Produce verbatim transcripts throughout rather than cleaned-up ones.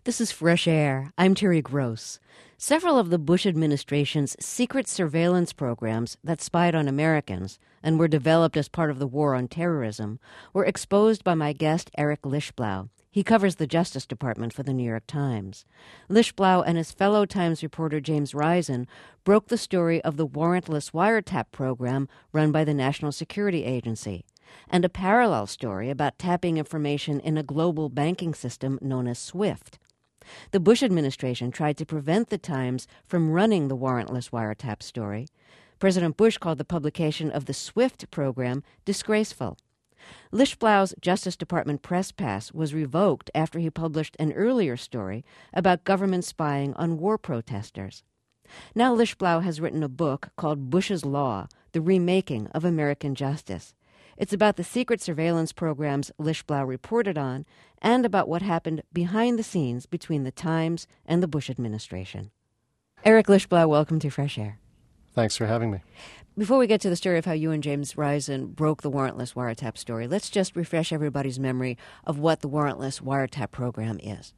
This is Fresh Air. I'm Terry Gross. Several of the Bush administration's secret surveillance programs that spied on Americans and were developed as part of the war on terrorism were exposed by my guest, Eric Lichtblau. He covers the Justice Department for the New York Times. Lichtblau and his fellow Times reporter James Risen broke the story of the warrantless wiretap program run by the National Security Agency, and a parallel story about tapping information in a global banking system known as SWIFT. The Bush administration tried to prevent the Times from running the warrantless wiretap story. President Bush called the publication of the SWIFT program disgraceful. Lichtblau's Justice Department press pass was revoked after he published an earlier story about government spying on war protesters. Now Lichtblau has written a book called Bush's Law, The Remaking of American Justice. It's about the secret surveillance programs Lichtblau reported on and about what happened behind the scenes between the Times and the Bush administration. Eric Lichtblau, welcome to Fresh Air. Thanks for having me. Before we get to the story of how you and James Risen broke the warrantless wiretap story, let's just refresh everybody's memory of what the warrantless wiretap program is.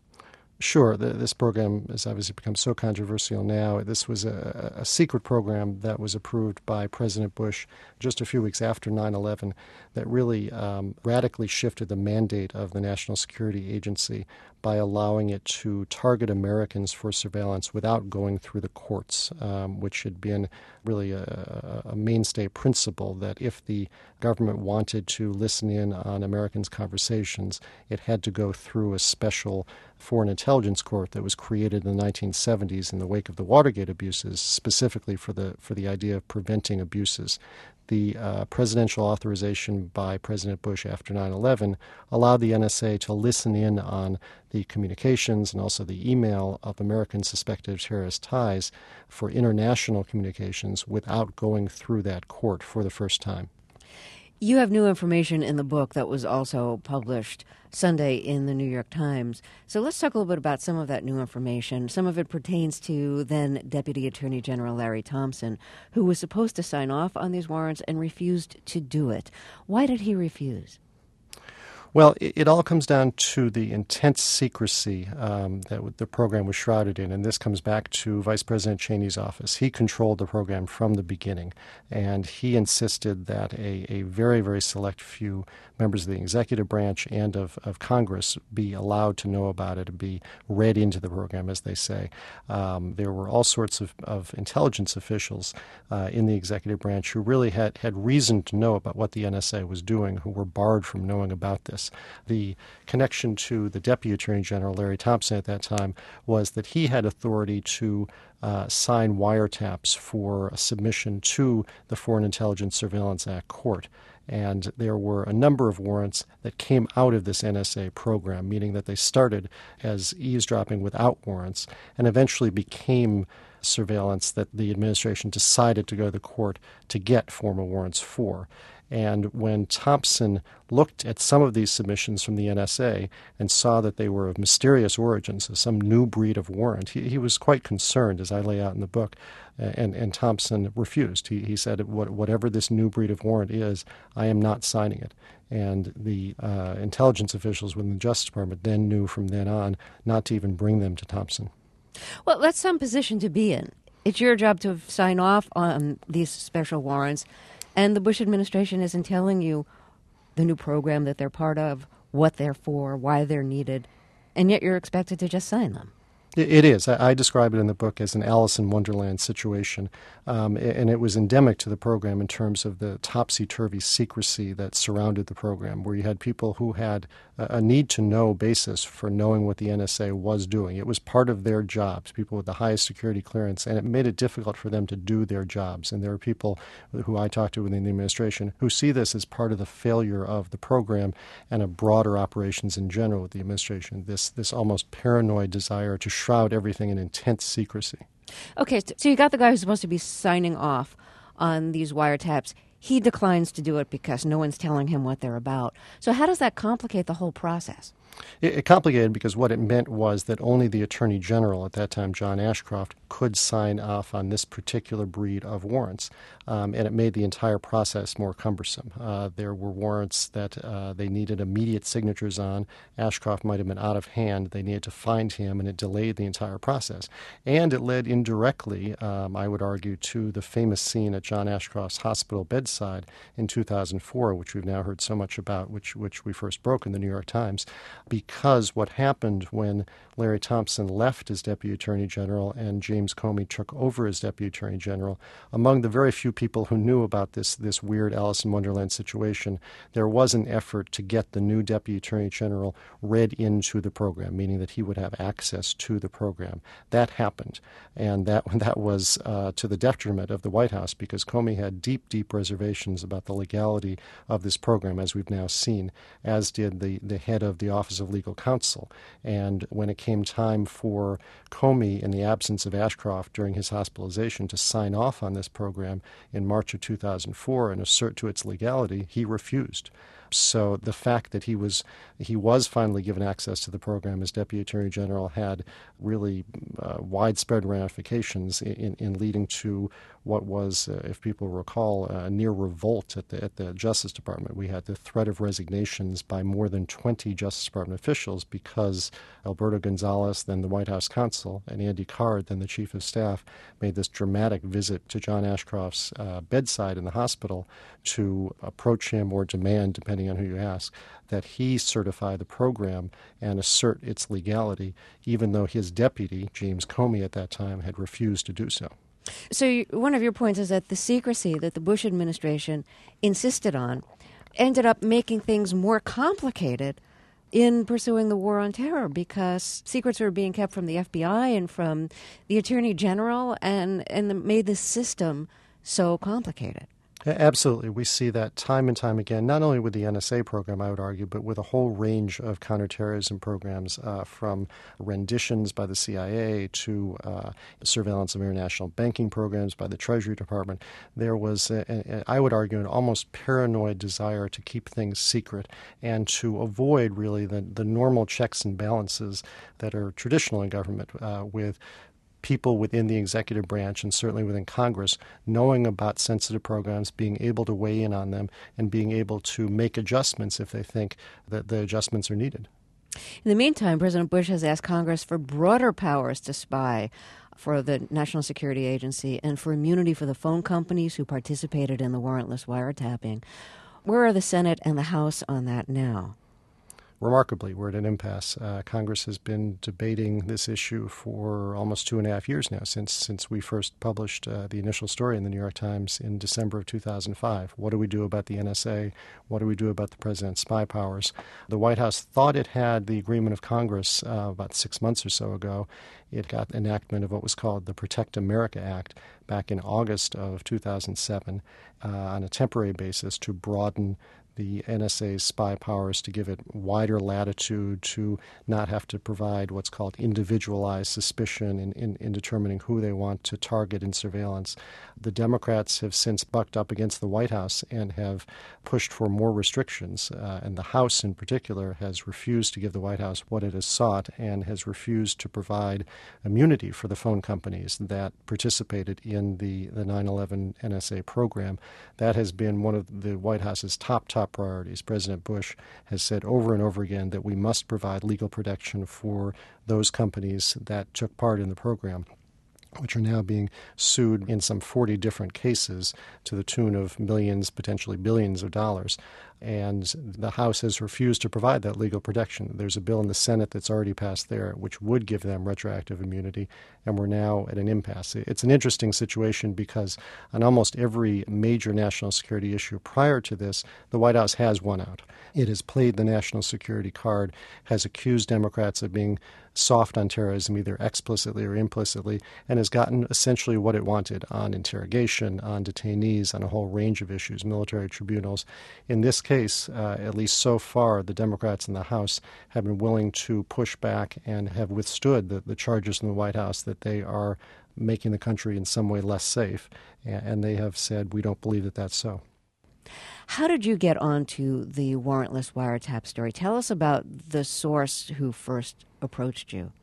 Sure. The, this program has obviously become so controversial now. This was a, a secret program that was approved by President Bush just a few weeks after nine eleven that really um, radically shifted the mandate of the National Security Agency by allowing it to target Americans for surveillance without going through the courts, um, which had been really a, a mainstay principle that if the government wanted to listen in on Americans' conversations, it had to go through a special foreign intelligence court that was created in the nineteen seventies in the wake of the Watergate abuses, specifically for the for the idea of preventing abuses. The uh, presidential authorization by President Bush after nine eleven allowed the N S A to listen in on the communications and also the email of American suspected terrorist ties for international communications without going through that court for the first time. You have new information in the book that was also published Sunday in the New York Times. So let's talk a little bit about some of that new information. Some of it pertains to then Deputy Attorney General Larry Thompson, who was supposed to sign off on these warrants and refused to do it. Why did he refuse? Well, it, it all comes down to the intense secrecy um, that the program was shrouded in, and this comes back to Vice President Cheney's office. He controlled the program from the beginning, and he insisted that a, a very, very select few members of the executive branch and of, of Congress be allowed to know about it and be read into the program, as they say. Um, there were all sorts of, of intelligence officials uh, in the executive branch who really had, had reason to know about what the N S A was doing, who were barred from knowing about this. The connection to the Deputy Attorney General, Larry Thompson, at that time was that he had authority to uh, sign wiretaps for a submission to the Foreign Intelligence Surveillance Act court. And there were a number of warrants that came out of this N S A program, meaning that they started as eavesdropping without warrants and eventually became surveillance that the administration decided to go to the court to get formal warrants for. And when Thompson looked at some of these submissions from the N S A and saw that they were of mysterious origins, so some new breed of warrant, he, he was quite concerned, as I lay out in the book, and, and Thompson refused. He, he said, what, whatever this new breed of warrant is, I am not signing it. And the uh, intelligence officials within the Justice Department then knew from then on not to even bring them to Thompson. Well, that's some position to be in. It's your job to sign off on these special warrants, and the Bush administration isn't telling you the new program that they're part of, what they're for, why they're needed, and yet you're expected to just sign them. It is. I describe it in the book as an Alice in Wonderland situation, um, and it was endemic to the program in terms of the topsy-turvy secrecy that surrounded the program, where you had people who had a need-to-know basis for knowing what the N S A was doing. It was part of their jobs, people with the highest security clearance, and it made it difficult for them to do their jobs. And there are people who I talked to within the administration who see this as part of the failure of the program and of broader operations in general with the administration, this, this almost paranoid desire to shroud everything in intense secrecy. Okay, so you got the guy who's supposed to be signing off on these wiretaps. He declines to do it because no one's telling him what they're about. So how does that complicate the whole process? It, it complicated because what it meant was that only the Attorney General at that time, John Ashcroft, could sign off on this particular breed of warrants, um, and it made the entire process more cumbersome. Uh, there were warrants that uh, they needed immediate signatures on. Ashcroft might have been out of hand. They needed to find him, and it delayed the entire process. And it led indirectly, um, I would argue, to the famous scene at John Ashcroft's hospital bedside in two thousand four, which we've now heard so much about, which, which we first broke in the New York Times, because what happened when Larry Thompson left as Deputy Attorney General and James Comey took over as Deputy Attorney General, among the very few people who knew about this, this weird Alice in Wonderland situation, there was an effort to get the new Deputy Attorney General read into the program, meaning that he would have access to the program. That happened, and that, that was uh, to the detriment of the White House, because Comey had deep, deep reservations about the legality of this program, as we've now seen, as did the, the head of the Office of Legal Counsel. And when it came time for Comey, in the absence of Ashcroft during his hospitalization, to sign off on this program in March of two thousand four and assert to its legality, he refused. So the fact that he was he was finally given access to the program as Deputy Attorney General had really uh, widespread ramifications in, in leading to what was, uh, if people recall, a near revolt at the at the Justice Department. We had the threat of resignations by more than twenty Justice Department officials because Alberto Gonzales, then the White House counsel, and Andy Card, then the Chief of Staff, made this dramatic visit to John Ashcroft's uh, bedside in the hospital to approach him or demand, depending on who you ask, that he certify the program and assert its legality, even though his deputy, James Comey at that time, had refused to do so. So you, one of your points is that the secrecy that the Bush administration insisted on ended up making things more complicated in pursuing the war on terror, because secrets were being kept from the F B I and from the Attorney General, and, and made the system so complicated. Absolutely. We see that time and time again, not only with the N S A program, I would argue, but with a whole range of counterterrorism programs, uh, from renditions by the C I A to uh, surveillance of international banking programs by the Treasury Department. There was, a, a, I would argue, an almost paranoid desire to keep things secret and to avoid really the, the normal checks and balances that are traditional in government, uh, with people within the executive branch and certainly within Congress knowing about sensitive programs, being able to weigh in on them, and being able to make adjustments if they think that the adjustments are needed. In the meantime, President Bush has asked Congress for broader powers to spy for the National Security Agency and for immunity for the phone companies who participated in the warrantless wiretapping. Where are the Senate and the House on that now? Remarkably, we're at an impasse. Uh, Congress has been debating this issue for almost two and a half years now, since since we first published uh, the initial story in the New York Times in December of two thousand five. What do we do about the N S A? What do we do about the president's spy powers? The White House thought it had the agreement of Congress uh, about six months or so ago. It got enactment of what was called the Protect America Act back in August of two thousand seven uh, on a temporary basis to broaden the N S A's spy powers, to give it wider latitude to not have to provide what's called individualized suspicion in, in, in determining who they want to target in surveillance. The Democrats have since bucked up against the White House and have pushed for more restrictions, uh, and the House in particular has refused to give the White House what it has sought and has refused to provide immunity for the phone companies that participated in the, the nine eleven N S A program. That has been one of the White House's top, top priorities. President Bush has said over and over again that we must provide legal protection for those companies that took part in the program, which are now being sued in some forty different cases to the tune of millions, potentially billions of dollars. And the House has refused to provide that legal protection. There's a bill in the Senate that's already passed there which would give them retroactive immunity, and we're now at an impasse. It's an interesting situation because on almost every major national security issue prior to this, the White House has won out. It has played the national security card, has accused Democrats of being soft on terrorism, either explicitly or implicitly, and has gotten essentially what it wanted on interrogation, on detainees, on a whole range of issues, military tribunals. In this case, uh, at least so far, the Democrats in the House have been willing to push back and have withstood the, the charges in the White House that they are making the country in some way less safe, and, and they have said, we don't believe that that's so. How did you get onto the warrantless wiretap story? Tell us about the source who first approached you.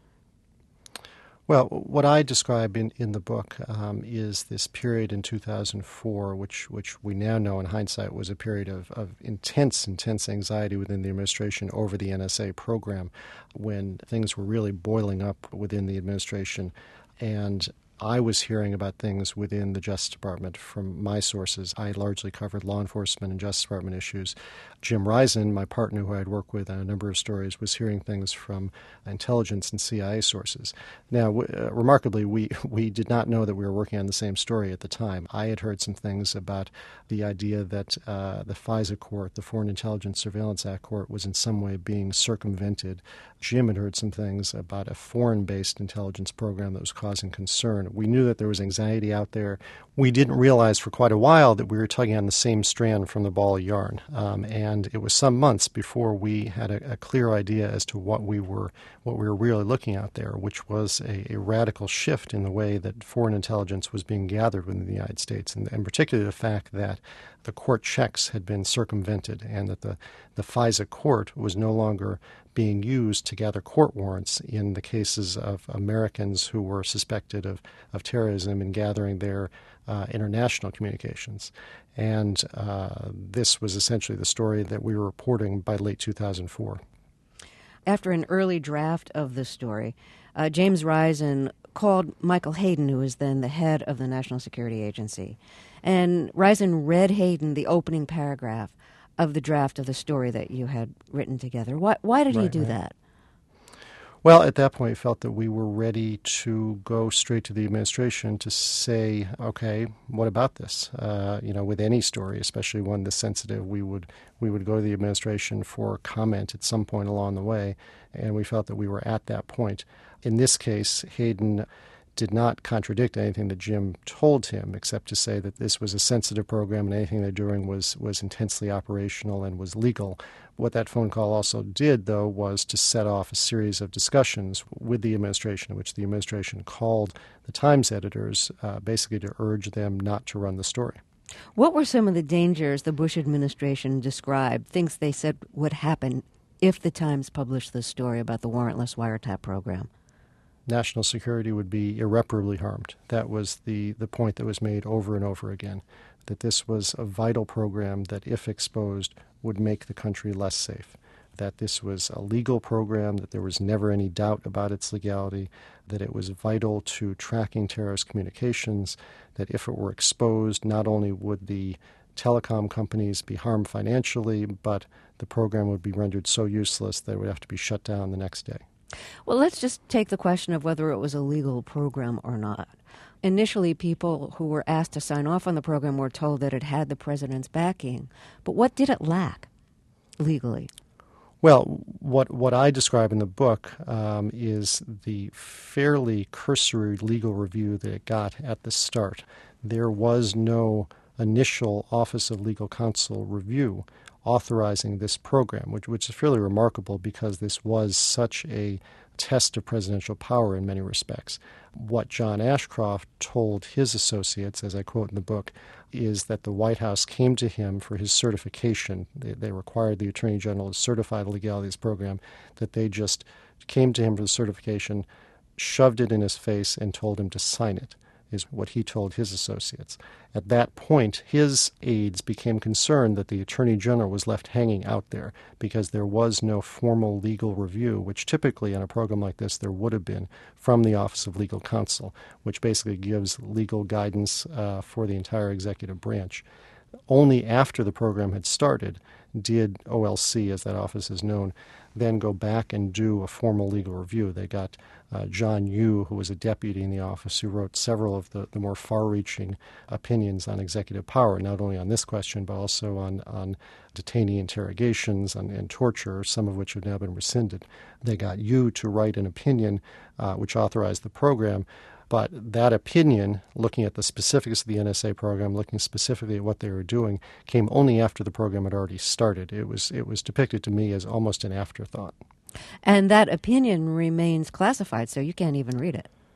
Well, what I describe in, in the book um, is this period in two thousand four, which which we now know in hindsight was a period of, of intense, intense anxiety within the administration over the N S A program, when things were really boiling up within the administration. And I was hearing about things within the Justice Department from my sources. I largely covered law enforcement and Justice Department issues. Jim Risen, my partner who I'd worked with on a number of stories, was hearing things from intelligence and C I A sources. Now, w- uh, remarkably, we, we did not know that we were working on the same story at the time. I had heard some things about the idea that uh, the FISA court, the Foreign Intelligence Surveillance Act court, was in some way being circumvented. Jim had heard some things about a foreign-based intelligence program that was causing concern. We knew that there was anxiety out there. We didn't realize for quite a while that we were tugging on the same strand from the ball of yarn. Um, and it was some months before we had a, a clear idea as to what we were what we were really looking at there, which was a, a radical shift in the way that foreign intelligence was being gathered within the United States, and, and particularly the fact that the court checks had been circumvented and that the, the FISA court was no longer being used to gather court warrants in the cases of Americans who were suspected of, of terrorism and gathering their uh, international communications. And uh, this was essentially the story that we were reporting by late two thousand four. After an early draft of the story, uh, James Risen called Michael Hayden, who was then the head of the National Security Agency. And Risen read Hayden the opening paragraph of the draft of the story that you had written together. Why, why did right, he do right. that? Well, at that point, we felt that we were ready to go straight to the administration to say, okay, what about this? Uh, you know, with any story, especially one this sensitive, we would we would go to the administration for comment at some point along the way, and we felt that we were at that point. In this case, Hayden did not contradict anything that Jim told him, except to say that this was a sensitive program and anything they're doing was, was intensely operational and was legal. What that phone call also did, though, was to set off a series of discussions with the administration, in which the administration called the Times editors uh, basically to urge them not to run the story. What were some of the dangers the Bush administration described, things they said would happen if the Times published this story about the warrantless wiretap program? National security would be irreparably harmed. That was the, the point that was made over and over again, that this was a vital program that, if exposed, would make the country less safe, that this was a legal program, that there was never any doubt about its legality, that it was vital to tracking terrorist communications, that if it were exposed, not only would the telecom companies be harmed financially, but the program would be rendered so useless that it would have to be shut down the next day. Well, let's just take the question of whether it was a legal program or not. Initially, people who were asked to sign off on the program were told that it had the president's backing. But what did it lack legally? Well, what what I describe in the book um, is the fairly cursory legal review that it got at the start. There was no initial Office of Legal Counsel review authorizing this program, which, which is fairly remarkable because this was such a test of presidential power in many respects. What John Ashcroft told his associates, as I quote in the book, is that the White House came to him for his certification. They, they required the Attorney General to certify the legality of this program, that they just came to him for the certification, shoved it in his face, and told him to sign it, is what he told his associates. At that point, his aides became concerned that the Attorney General was left hanging out there because there was no formal legal review, which typically on a program like this there would have been from the Office of Legal Counsel, which basically gives legal guidance uh, for the entire executive branch. Only after the program had started did O L C, as that office is known, then go back and do a formal legal review. They got uh, John Yoo, who was a deputy in the office, who wrote several of the, the more far-reaching opinions on executive power, not only on this question, but also on, on detainee interrogations and, and torture, some of which have now been rescinded. They got Yoo to write an opinion uh, which authorized the program. But that opinion, looking at the specifics of the N S A program, looking specifically at what they were doing, came only after the program had already started. It was it was depicted to me as almost an afterthought. And that opinion remains classified, so you can't even read it.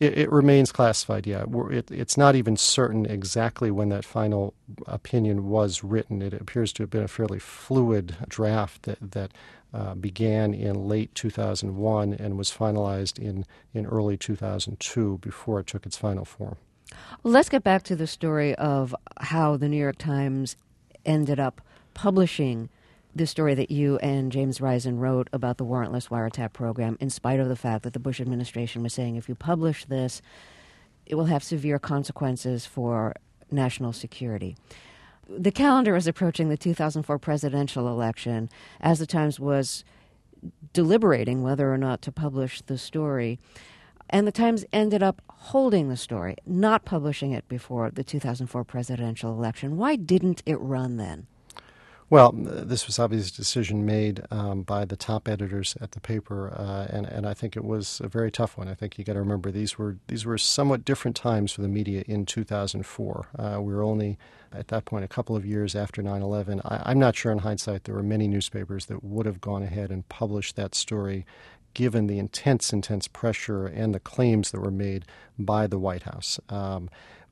It, it remains classified, yeah. We're, it, it's not even certain exactly when that final opinion was written. It appears to have been a fairly fluid draft that, that uh, began in late two thousand one and was finalized in, in early two thousand two before it took its final form. Well, let's get back to the story of how the New York Times ended up publishing the story that you and James Risen wrote about the warrantless wiretap program, in spite of the fact that the Bush administration was saying if you publish this, it will have severe consequences for national security. The calendar is approaching the two thousand four presidential election. As the Times was deliberating whether or not to publish the story, and the Times ended up holding the story, not publishing it before the two thousand four presidential election. Why didn't it run then? Well, this was obviously a decision made um, by the top editors at the paper, uh, and, and I think it was a very tough one. I think you got to remember these were these were somewhat different times for the media in two thousand four. Uh, we were only, at that point, a couple of years after nine eleven. I, I'm not sure in hindsight there were many newspapers that would have gone ahead and published that story given the intense, intense pressure and the claims that were made by the White House. Um,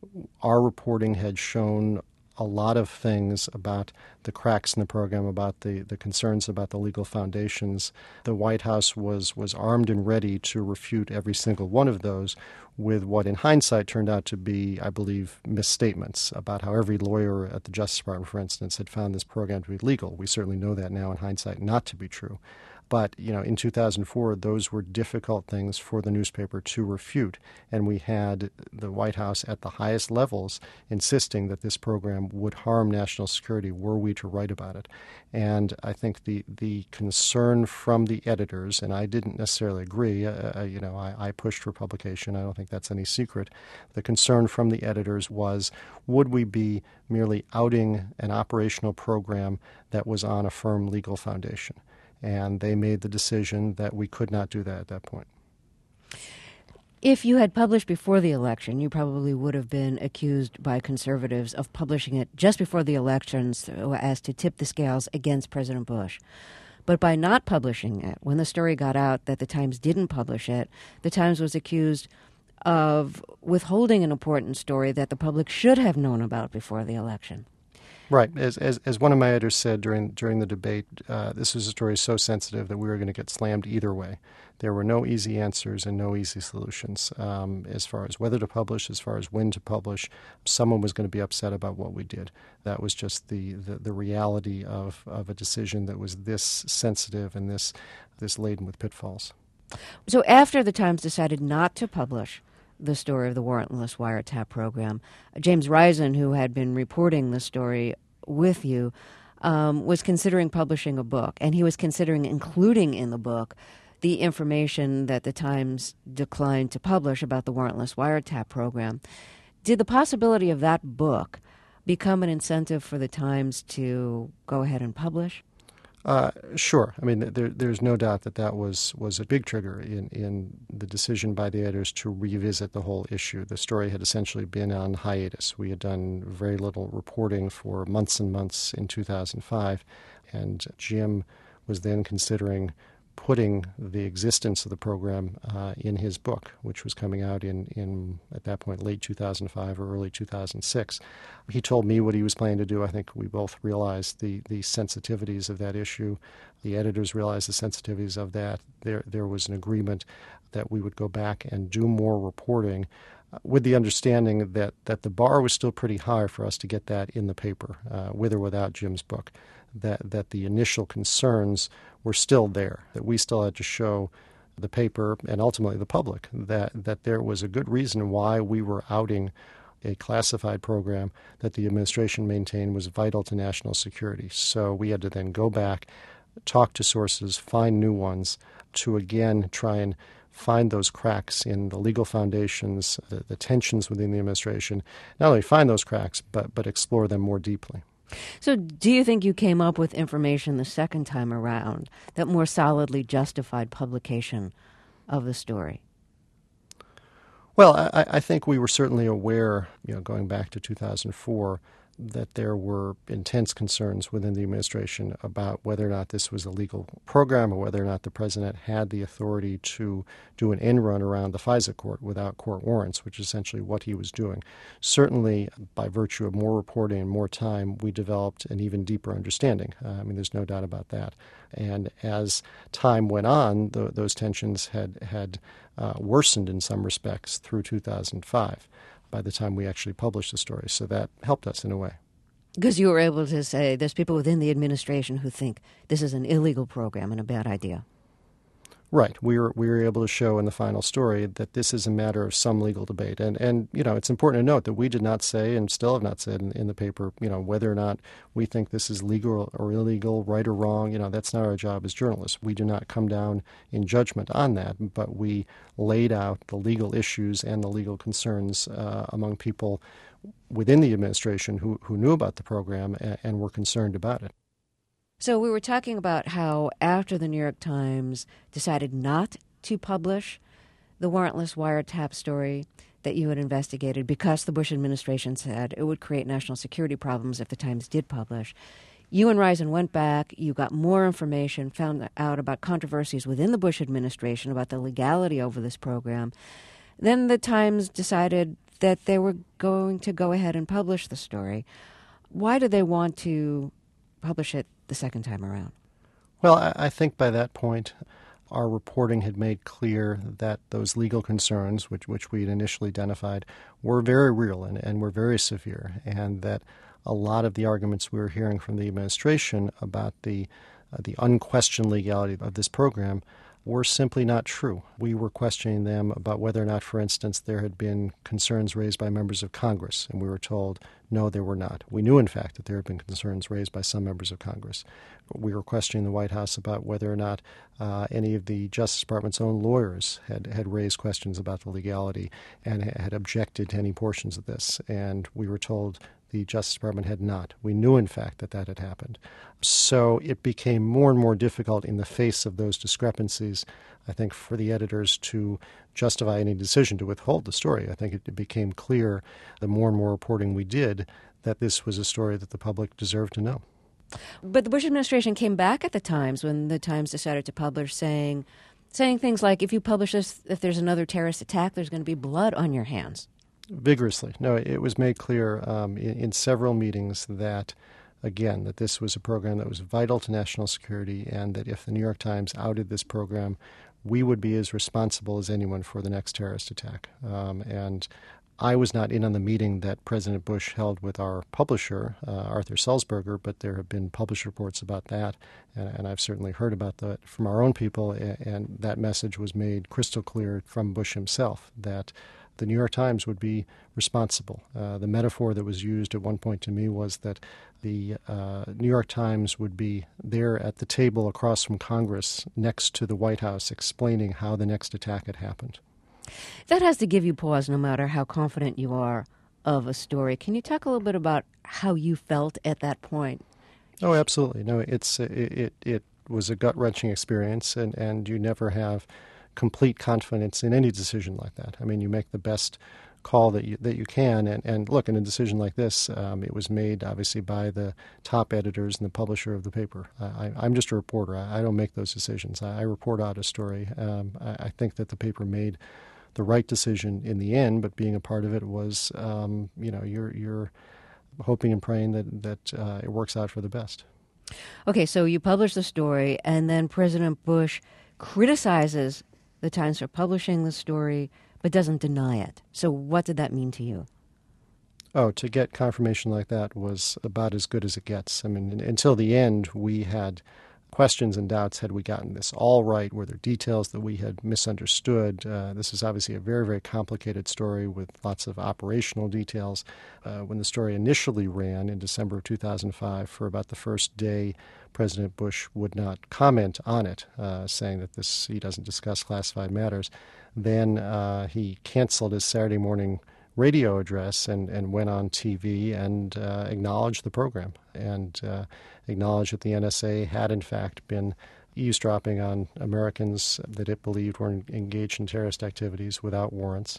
our reporting had shown a lot of things about the cracks in the program, about the, the concerns about the legal foundations. The White House was, was armed and ready to refute every single one of those with what in hindsight turned out to be, I believe, misstatements about how every lawyer at the Justice Department, for instance, had found this program to be legal. We certainly know that now in hindsight not to be true. But, you know, in two thousand four, those were difficult things for the newspaper to refute. And we had the White House at the highest levels insisting that this program would harm national security were we to write about it. And I think the, the concern from the editors, and I didn't necessarily agree, uh, you know, I, I pushed for publication. I don't think that's any secret. The concern from the editors was, would we be merely outing an operational program that was on a firm legal foundation? And they made the decision that we could not do that at that point. If you had published before the election, you probably would have been accused by conservatives of publishing it just before the elections so as to tip the scales against President Bush. But by not publishing it, when the story got out that the Times didn't publish it, the Times was accused of withholding an important story that the public should have known about before the election. Right. As, as as one of my editors said during during the debate, uh, this was a story so sensitive that we were going to get slammed either way. There were no easy answers and no easy solutions um, as far as whether to publish, as far as when to publish. Someone was going to be upset about what we did. That was just the, the, the reality of, of a decision that was this sensitive and this this laden with pitfalls. So after the Times decided not to publish the story of the warrantless wiretap program, James Risen, who had been reporting the story with you, um, was considering publishing a book, and he was considering including in the book the information that the Times declined to publish about the warrantless wiretap program. Did the possibility of that book become an incentive for the Times to go ahead and publish? Uh, sure. I mean, there, there's no doubt that that was, was a big trigger in, in the decision by the editors to revisit the whole issue. The story had essentially been on hiatus. We had done very little reporting for months and months in two thousand five, and Jim was then considering putting the existence of the program uh, in his book, which was coming out in, in, at that point, late two thousand five or early two thousand six. He told me what he was planning to do. I think we both realized the, the sensitivities of that issue. The editors realized the sensitivities of that. There, there was an agreement that we would go back and do more reporting uh, with the understanding that, that the bar was still pretty high for us to get that in the paper, uh, with or without Jim's book. That, that the initial concerns were still there, that we still had to show the paper and ultimately the public that, that there was a good reason why we were outing a classified program that the administration maintained was vital to national security. So we had to then go back, talk to sources, find new ones to again try and find those cracks in the legal foundations, the, the tensions within the administration, not only find those cracks, but, but explore them more deeply. So do you think you came up with information the second time around that more solidly justified publication of the story? Well, I, I think we were certainly aware, you know, going back to two thousand four, that there were intense concerns within the administration about whether or not this was a legal program or whether or not the president had the authority to do an end run around the FISA court without court warrants, which is essentially what he was doing. Certainly, by virtue of more reporting and more time, we developed an even deeper understanding. Uh, I mean, there's no doubt about that. And as time went on, the, those tensions had, had uh, worsened in some respects through two thousand five. By the time we actually published the story. So that helped us in a way. Because you were able to say there's people within the administration who think this is an illegal program and a bad idea. Right. We were we were able to show in the final story that this is a matter of some legal debate. And, and you know, it's important to note that we did not say and still have not said in, in the paper, you know, whether or not we think this is legal or illegal, right or wrong. You know, that's not our job as journalists. We do not come down in judgment on that, but we laid out the legal issues and the legal concerns uh, among people within the administration who, who knew about the program and, and were concerned about it. So we were talking about how after the New York Times decided not to publish the warrantless wiretap story that you had investigated because the Bush administration said it would create national security problems if the Times did publish, you and Risen went back, you got more information, found out about controversies within the Bush administration about the legality over this program. Then the Times decided that they were going to go ahead and publish the story. Why did they want to publish it the second time around? Well, I, I think by that point, our reporting had made clear that those legal concerns, which which we had initially identified, were very real and, and were very severe, and that a lot of the arguments we were hearing from the administration about the uh, the unquestioned legality of this program were simply not true. We were questioning them about whether or not, for instance, there had been concerns raised by members of Congress, and we were told, no, there were not. We knew, in fact, that there had been concerns raised by some members of Congress. We were questioning the White House about whether or not uh, any of the Justice Department's own lawyers had, had raised questions about the legality and had objected to any portions of this, and we were told the Justice Department had not. We knew, in fact, that that had happened. So it became more and more difficult in the face of those discrepancies, I think, for the editors to justify any decision to withhold the story. I think it became clear, the more and more reporting we did, that this was a story that the public deserved to know. But the Bush administration came back at the Times when the Times decided to publish, saying, saying things like, if you publish this, if there's another terrorist attack, there's going to be blood on your hands. Vigorously. No, it was made clear um, in, in several meetings that, again, that this was a program that was vital to national security and that if the New York Times outed this program, we would be as responsible as anyone for the next terrorist attack. Um, and I was not in on the meeting that President Bush held with our publisher, uh, Arthur Sulzberger, but there have been published reports about that, and, and I've certainly heard about that from our own people, and, and that message was made crystal clear from Bush himself, that the New York Times would be responsible. Uh, the metaphor that was used at one point to me was that the uh, New York Times would be there at the table across from Congress next to the White House explaining how the next attack had happened. That has to give you pause no matter how confident you are of a story. Can you talk a little bit about how you felt at that point? Oh, absolutely. No, it's it it, it was a gut-wrenching experience, and, and you never have complete confidence in any decision like that. I mean, you make the best call that you that you can, and, and look, in a decision like this, um, it was made obviously by the top editors and the publisher of the paper. Uh, I, I'm just a reporter. I, I don't make those decisions. I, I report out a story. Um, I, I think that the paper made the right decision in the end, but being a part of it was, um, you know, you're you're hoping and praying that that uh, it works out for the best. Okay, so you publish the story, and then President Bush criticizes the Times for publishing the story, but doesn't deny it. So what did that mean to you? Oh, to get confirmation like that was about as good as it gets. I mean, until the end, we had questions and doubts. Had we gotten this all right? Were there details that we had misunderstood? Uh, this is obviously a very, very complicated story with lots of operational details. Uh, when the story initially ran in December of two thousand five, for about the first day, President Bush would not comment on it, uh, saying that this he doesn't discuss classified matters. Then uh, he canceled his Saturday morning radio address and, and went on T V and uh, acknowledged the program and uh, acknowledged that the N S A had in fact been eavesdropping on Americans that it believed were engaged in terrorist activities without warrants.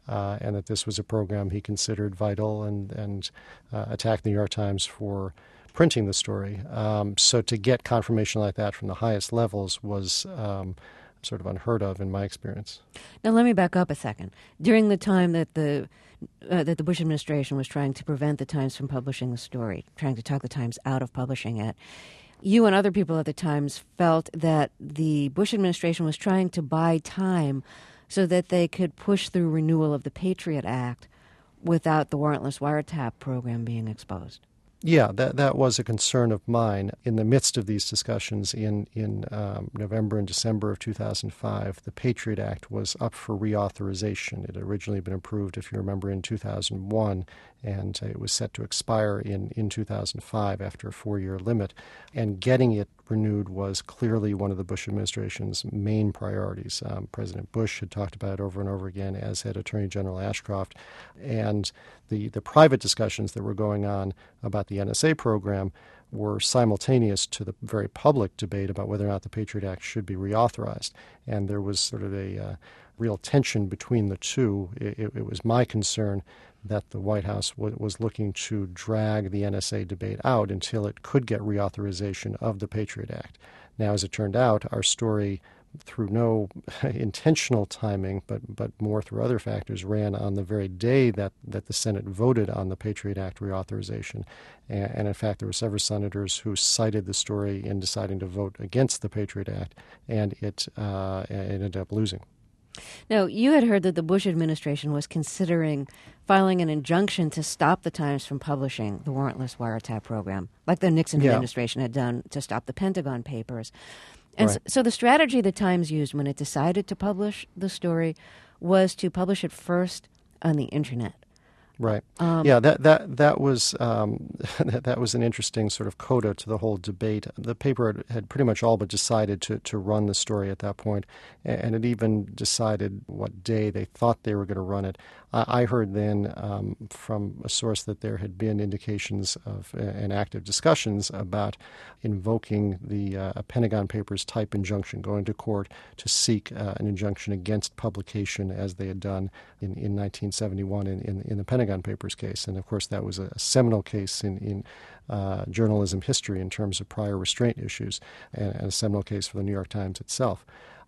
uh, and that this was a program he considered vital, and, and uh, attacked the New York Times for printing the story. Um, so to get confirmation like that from the highest levels was um, sort of unheard of in my experience. Now let me back up a second. During the time that the uh, that the Bush administration was trying to prevent the Times from publishing the story, trying to talk the Times out of publishing it, you and other people at the Times felt that the Bush administration was trying to buy time so that they could push through renewal of the Patriot Act without the warrantless wiretap program being exposed. Yeah, that that was a concern of mine. In the midst of these discussions in, in um, November and December of two thousand five, the Patriot Act was up for reauthorization. It had originally been approved, if you remember, in two thousand one, and it was set to expire in, in two thousand five after a four-year limit. And getting it renewed was clearly one of the Bush administration's main priorities. Um, President Bush had talked about it over and over again, as had Attorney General Ashcroft. And the, the private discussions that were going on about the N S A program were simultaneous to the very public debate about whether or not the Patriot Act should be reauthorized. And there was sort of a uh, real tension between the two. It, it, it was my concern that the White House w- was looking to drag the N S A debate out until it could get reauthorization of the Patriot Act. Now, as it turned out, our story, through no intentional timing, but but more through other factors, ran on the very day that, that the Senate voted on the Patriot Act reauthorization. And, and in fact, there were several senators who cited the story in deciding to vote against the Patriot Act, and it, uh, it ended up losing. Now, you had heard that the Bush administration was considering filing an injunction to stop the Times from publishing the warrantless wiretap program, like the Nixon Yeah. administration had done to stop the Pentagon Papers. And Right. so, so the strategy the Times used when it decided to publish the story was to publish it first on the Internet. Right. Um, yeah, that that that was um, that, that was an interesting sort of coda to the whole debate. The paper had, had pretty much all but decided to, to run the story at that point, and it even decided what day they thought they were going to run it. I, I heard then um, from a source that there had been indications of uh, and active discussions about invoking the uh, Pentagon Papers type injunction, going to court to seek uh, an injunction against publication, as they had done in, in nineteen seventy-one in, in, in the Pentagon Papers case. And of course, that was a seminal case in, in uh, journalism history in terms of prior restraint issues, and, and a seminal case for the New York Times itself.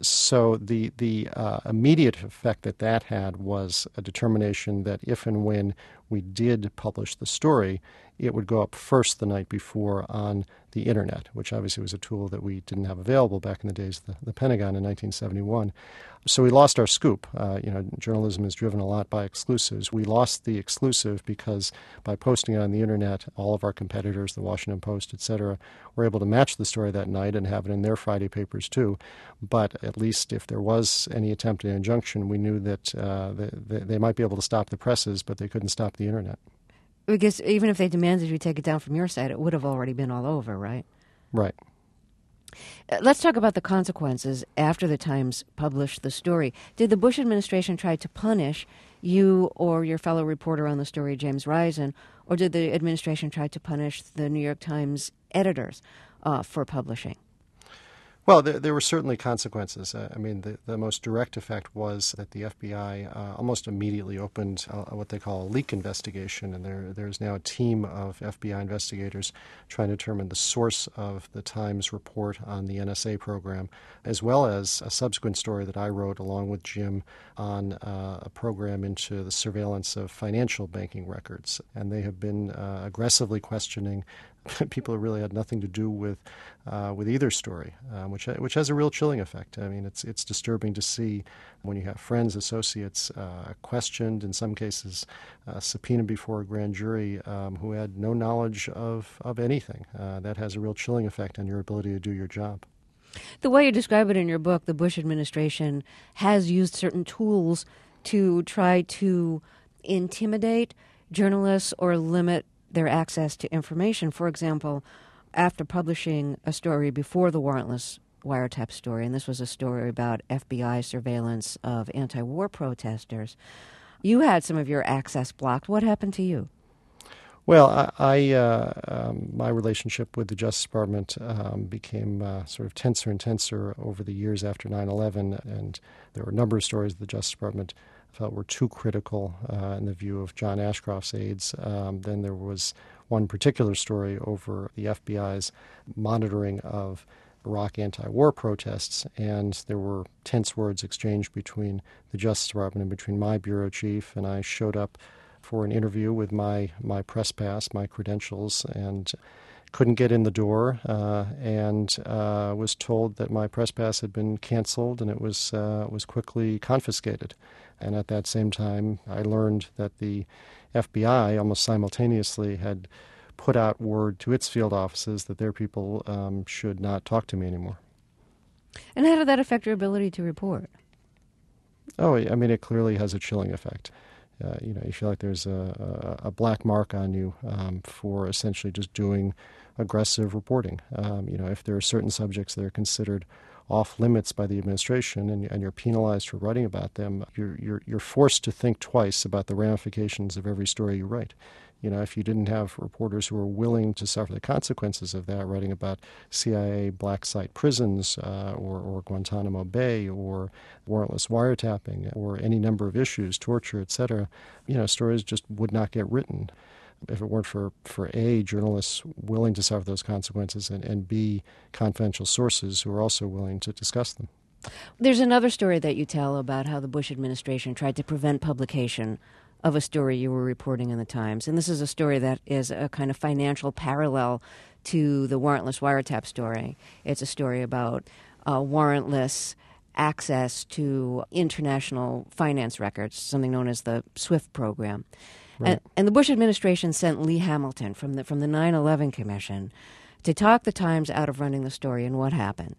So the the uh, immediate effect that that had was a determination that if and when we did publish the story, it would go up first the night before on the Internet, which obviously was a tool that we didn't have available back in the days of the, the Pentagon in nineteen seventy-one. So we lost our scoop. Uh, you know, journalism is driven a lot by exclusives. We lost the exclusive because by posting it on the Internet, all of our competitors, the Washington Post, et cetera, were able to match the story that night and have it in their Friday papers too. But at least if there was any attempt at injunction, we knew that uh, they, they might be able to stop the presses, but they couldn't stop the Internet. Because even if they demanded you take it down from your site, it would have already been all over, right? Right. Uh, Let's talk about the consequences after the Times published the story. Did the Bush administration try to punish you or your fellow reporter on the story, James Risen, or did the administration try to punish the New York Times editors uh, for publishing? Well, there, there were certainly consequences. Uh, I mean, the, the most direct effect was that the F B I uh, almost immediately opened uh, what they call a leak investigation, and there there's now a team of F B I investigators trying to determine the source of the Times report on the N S A program, as well as a subsequent story that I wrote along with Jim on uh, a program into the surveillance of financial banking records. And they have been uh, aggressively questioning people who really had nothing to do with uh, with either story, um, which which has a real chilling effect. I mean, it's it's disturbing to see when you have friends, associates uh, questioned, in some cases uh, subpoenaed before a grand jury, um, who had no knowledge of of anything. Uh, that has a real chilling effect on your ability to do your job. The way you describe it in your book, the Bush administration has used certain tools to try to intimidate journalists or limit their access to information. For example, after publishing a story before the warrantless wiretap story, and this was a story about F B I surveillance of anti-war protesters, you had some of your access blocked. What happened to you? Well, I, I uh, um, my relationship with the Justice Department um, became uh, sort of tenser and tenser over the years after nine eleven, and there were a number of stories the Justice Department felt were too critical uh, in the view of John Ashcroft's aides. Um, then there was one particular story over the F B I's monitoring of Iraq anti-war protests, and there were tense words exchanged between the Justice Department and between my bureau chief, and I showed up for an interview with my, my press pass, my credentials, and couldn't get in the door, uh, and uh, was told that my press pass had been canceled and it was uh, was quickly confiscated. And at that same time, I learned that the F B I almost simultaneously had put out word to its field offices that their people um, should not talk to me anymore. And how did that affect your ability to report? Oh, I mean, it clearly has a chilling effect. Uh, you know, you feel like there's a, a, a black mark on you um, for essentially just doing aggressive reporting. Um, you know, if there are certain subjects that are considered off limits by the administration and, and you're penalized for writing about them, you're, you're, you're forced to think twice about the ramifications of every story you write. You know, if you didn't have reporters who were willing to suffer the consequences of that, writing about C I A black site prisons uh, or, or Guantanamo Bay or warrantless wiretapping or any number of issues, torture, et cetera, you know, stories just would not get written if it weren't for, for A, journalists willing to suffer those consequences, and, and B, confidential sources who are also willing to discuss them. There's another story that you tell about how the Bush administration tried to prevent publication of a story you were reporting in the Times. And this is a story that is a kind of financial parallel to the warrantless wiretap story. It's a story about uh, warrantless access to international finance records, something known as the SWIFT program. Right. And, and the Bush administration sent Lee Hamilton from the from the nine eleven Commission to talk the Times out of running the story. And what happened?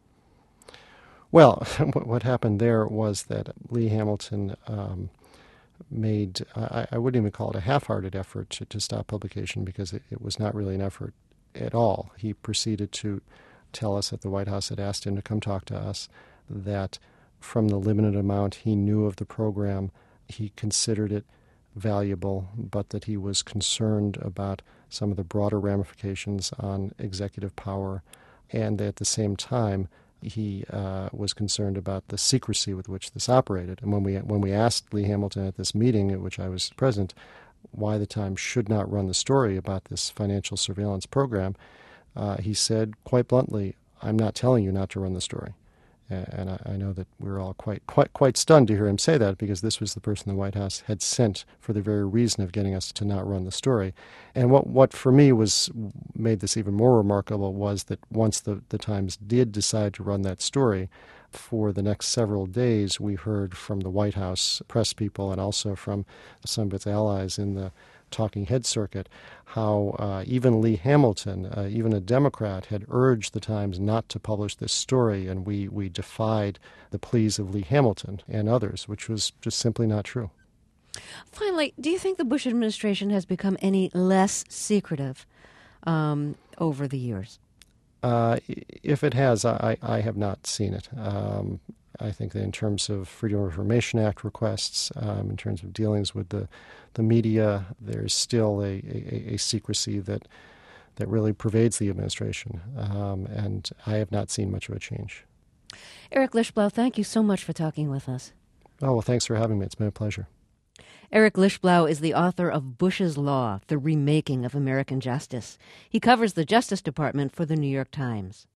Well, what happened there was that Lee Hamilton um, made, I, I wouldn't even call it a half-hearted effort to, to stop publication, because it, it was not really an effort at all. He proceeded to tell us that the White House had asked him to come talk to us, that from the limited amount he knew of the program, he considered it valuable, but that he was concerned about some of the broader ramifications on executive power, and that at the same time he uh, was concerned about the secrecy with which this operated. And when we when we asked Lee Hamilton at this meeting at which I was present why the Times should not run the story about this financial surveillance program, uh, he said quite bluntly, "I'm not telling you not to run the story." And I, I know that we were all quite, quite, quite stunned to hear him say that, because this was the person the White House had sent for the very reason of getting us to not run the story. And what, what for me was made this even more remarkable was that once the, the Times did decide to run that story, for the next several days we heard from the White House press people and also from some of its allies in the talking head circuit how uh, even Lee Hamilton, uh, even a Democrat, had urged the Times not to publish this story, and we, we defied the pleas of Lee Hamilton and others, which was just simply not true. Finally, do you think the Bush administration has become any less secretive um, over the years? Uh, if it has, I, I have not seen it. Um, I think that in terms of Freedom of Information Act requests, um, in terms of dealings with the, the media, there's still a, a, a secrecy that that really pervades the administration, um, and I have not seen much of a change. Eric Lichtblau, thank you so much for talking with us. Oh, well, thanks for having me. It's been a pleasure. Eric Lichtblau is the author of Bush's Law, The Remaking of American Justice. He covers the Justice Department for the New York Times.